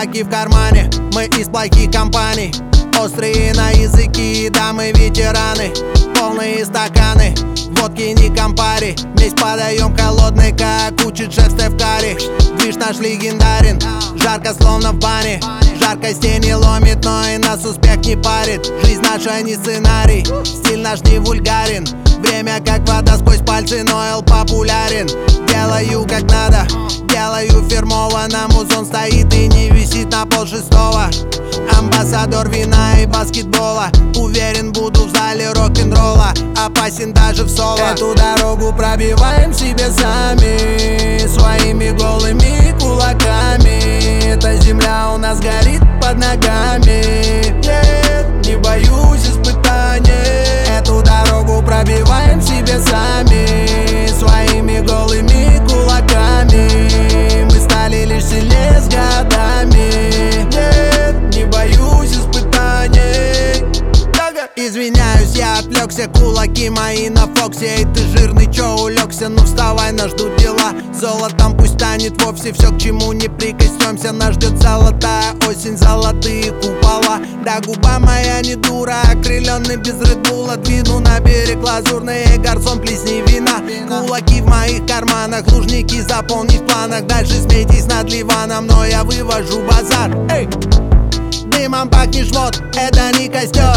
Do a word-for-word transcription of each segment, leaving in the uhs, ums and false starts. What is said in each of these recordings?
Кулаки в кармане, мы из плохих компаний. Острые на языки, да мы ветераны. Полные стаканы, водки не компари. Месть подаем холодный, как учит шеф Стеф Карри. Движ наш легендарен, жарко словно в бане. Жаркость не ломит, но и нас успех не парит. Жизнь наша не сценарий, стиль наш не вульгарен. Время как вода сквозь пальцы, но эл популярен. Делаю как надо, делаю фирмово. На музон стоит и не висит на пол шестого. Амбассадор вина и баскетбола. Уверен, буду в зале рок-н-ролла. Опасен даже в соло. Эту дорогу пробиваем себе сами, своими голыми кулаками. Эта земля у нас горит под ногами. Нет, не боюсь испытаний. Эту дорогу пробиваем себе сами, своими голыми кулаками. Мы стали лишь сильнее с годами. Нет, не боюсь испытаний. Извиняюсь, я отвлекся, кулаки мои на Фоксе. Эй, ты жирный, чё улегся? Ну вставай, нас ждут дела. Золотом пусть станет вовсе все, к чему не прикоснемся. Нас ждет золотая осень, золотые купола. Да губа моя не дура, окрыленный без редбула. Двину на берег лазурный, гарсон плесни вина. Кулаки в моих карманах, лужники заполни в планах. Дальше смейтесь над Ливаном, но я вывожу базар. Эй! Дымом пахнешь, вот, это не костер.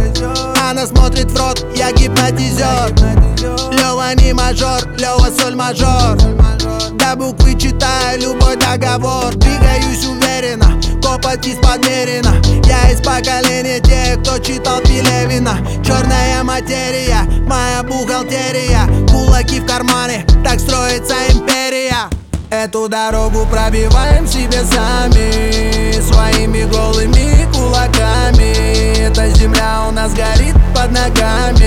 Она смотрит в рот, я гипнотизер. Лёва не мажор, Лёва соль мажор. До буквы читаю любой договор. Двигаюсь уверенно, копоть подмерена. Я из поколения тех, кто читал Пелевина. Черная материя, моя бухгалтерия. Кулаки в кармане, так строится империя. Эту дорогу пробиваем себе сами, своими голыми кулаками. Эта земля у нас горит под ногами.